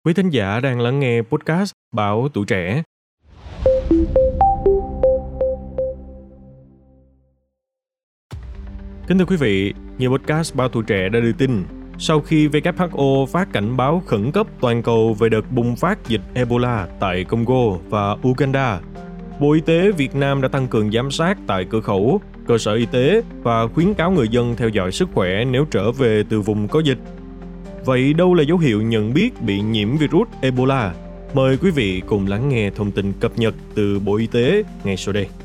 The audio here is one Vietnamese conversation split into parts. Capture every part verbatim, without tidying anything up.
Quý thính giả đang lắng nghe podcast Báo Tuổi Trẻ. Kính thưa quý vị, như podcast Báo Tuổi Trẻ đã đưa tin, sau khi vê kép hát o phát cảnh báo khẩn cấp toàn cầu về đợt bùng phát dịch Ebola tại Congo và Uganda, Bộ Y tế Việt Nam đã tăng cường giám sát tại cửa khẩu, cơ sở y tế và khuyến cáo người dân theo dõi sức khỏe nếu trở về từ vùng có dịch. Vậy đâu là dấu hiệu nhận biết bị nhiễm virus Ebola? Mời quý vị cùng lắng nghe thông tin cập nhật từ Bộ Y tế ngay sau đây.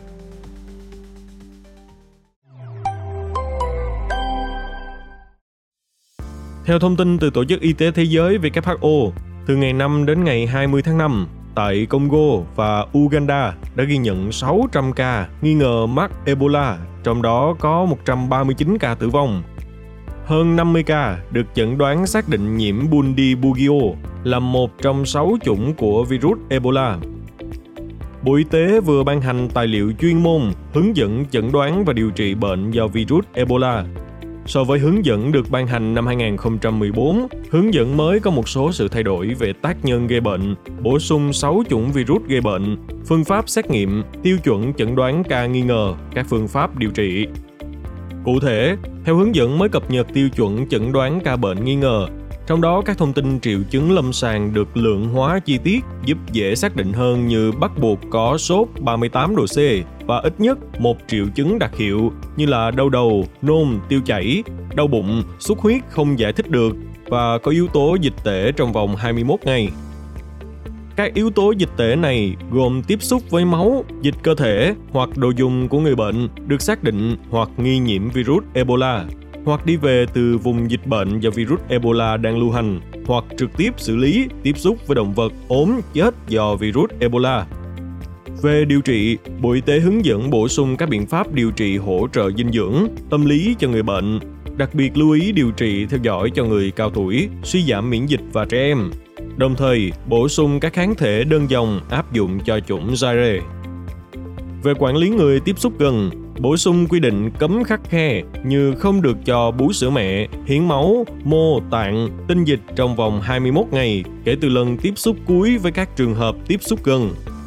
Theo thông tin từ Tổ chức Y tế Thế giới vê kép hát o, từ ngày năm đến ngày hai mươi tháng năm, tại Congo và Uganda đã ghi nhận sáu trăm ca nghi ngờ mắc Ebola, trong đó có một trăm ba mươi chín ca tử vong. Hơn năm mươi ca được chẩn đoán xác định nhiễm Bundibugyo là một trong sáu chủng của virus Ebola. Bộ Y tế vừa ban hành tài liệu chuyên môn hướng dẫn chẩn đoán và điều trị bệnh do virus Ebola. So với hướng dẫn được ban hành năm hai không một bốn, hướng dẫn mới có một số sự thay đổi về tác nhân gây bệnh, bổ sung sáu chủng virus gây bệnh, phương pháp xét nghiệm, tiêu chuẩn chẩn đoán ca nghi ngờ, các phương pháp điều trị. Cụ thể, theo hướng dẫn mới cập nhật tiêu chuẩn chẩn đoán ca bệnh nghi ngờ, trong đó các thông tin triệu chứng lâm sàng được lượng hóa chi tiết giúp dễ xác định hơn, như bắt buộc có sốt ba mươi tám độ C và ít nhất một triệu chứng đặc hiệu như là đau đầu, nôn, tiêu chảy, đau bụng, xuất huyết không giải thích được và có yếu tố dịch tễ trong vòng hai mươi mốt ngày. Các yếu tố dịch tễ này gồm tiếp xúc với máu, dịch cơ thể hoặc đồ dùng của người bệnh được xác định hoặc nghi nhiễm virus Ebola, hoặc đi về từ vùng dịch bệnh do virus Ebola đang lưu hành, hoặc trực tiếp xử lý, tiếp xúc với động vật ốm chết do virus Ebola. Về điều trị, Bộ Y tế hướng dẫn bổ sung các biện pháp điều trị hỗ trợ dinh dưỡng, tâm lý cho người bệnh, đặc biệt lưu ý điều trị theo dõi cho người cao tuổi, suy giảm miễn dịch và trẻ em. Đồng thời, bổ sung các kháng thể đơn dòng áp dụng cho chủng Zaire. Về quản lý người tiếp xúc gần, bổ sung quy định cấm khắt khe như không được cho bú sữa mẹ, hiến máu, mô, tạng, tinh dịch trong vòng hai mươi mốt ngày kể từ lần tiếp xúc cuối với các trường hợp tiếp xúc gần.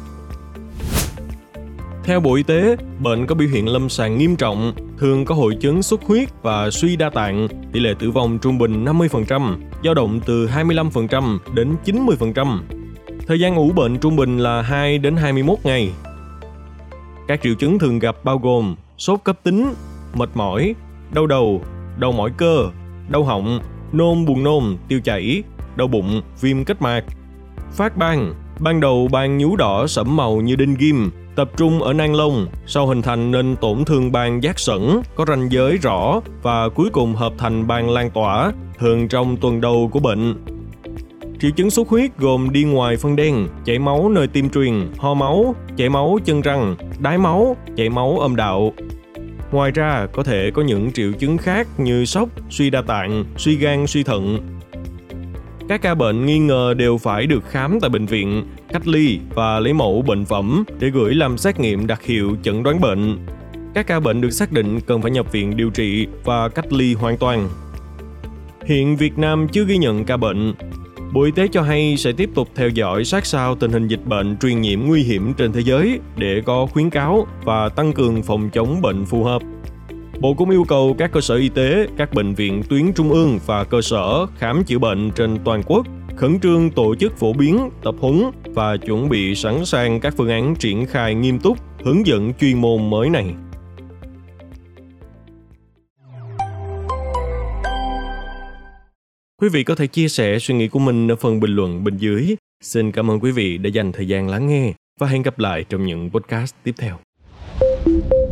Theo Bộ Y tế, bệnh có biểu hiện lâm sàng nghiêm trọng, thường có hội chứng xuất huyết và suy đa tạng, tỷ lệ tử vong trung bình năm mươi phần trăm, dao động từ hai mươi lăm phần trăm đến chín mươi phần trăm. Thời gian ủ bệnh trung bình là hai đến hai mươi mốt ngày. Các triệu chứng thường gặp bao gồm sốt cấp tính, mệt mỏi, đau đầu, đau mỏi cơ, đau họng, nôn buồn nôn, tiêu chảy, đau bụng, viêm kết mạc. Phát ban, ban đầu ban nhú đỏ sẫm màu như đinh ghim, tập trung ở nang lông, sau hình thành nên tổn thương ban giác sẩn, có ranh giới rõ và cuối cùng hợp thành ban lan tỏa, thường trong tuần đầu của bệnh. Triệu chứng xuất huyết gồm đi ngoài phân đen, chảy máu nơi tim truyền, ho máu, chảy máu chân răng, đái máu, chảy máu âm đạo. Ngoài ra, có thể có những triệu chứng khác như sốc, suy đa tạng, suy gan, suy thận. Các ca bệnh nghi ngờ đều phải được khám tại bệnh viện, cách ly và lấy mẫu bệnh phẩm để gửi làm xét nghiệm đặc hiệu chẩn đoán bệnh. Các ca bệnh được xác định cần phải nhập viện điều trị và cách ly hoàn toàn. Hiện Việt Nam chưa ghi nhận ca bệnh. Bộ Y tế cho hay sẽ tiếp tục theo dõi sát sao tình hình dịch bệnh truyền nhiễm nguy hiểm trên thế giới để có khuyến cáo và tăng cường phòng chống bệnh phù hợp. Bộ cũng yêu cầu các cơ sở y tế, các bệnh viện tuyến trung ương và cơ sở khám chữa bệnh trên toàn quốc khẩn trương tổ chức phổ biến, tập huấn và chuẩn bị sẵn sàng các phương án triển khai nghiêm túc hướng dẫn chuyên môn mới này. Quý vị có thể chia sẻ suy nghĩ của mình ở phần bình luận bên dưới. Xin cảm ơn quý vị đã dành thời gian lắng nghe và hẹn gặp lại trong những podcast tiếp theo.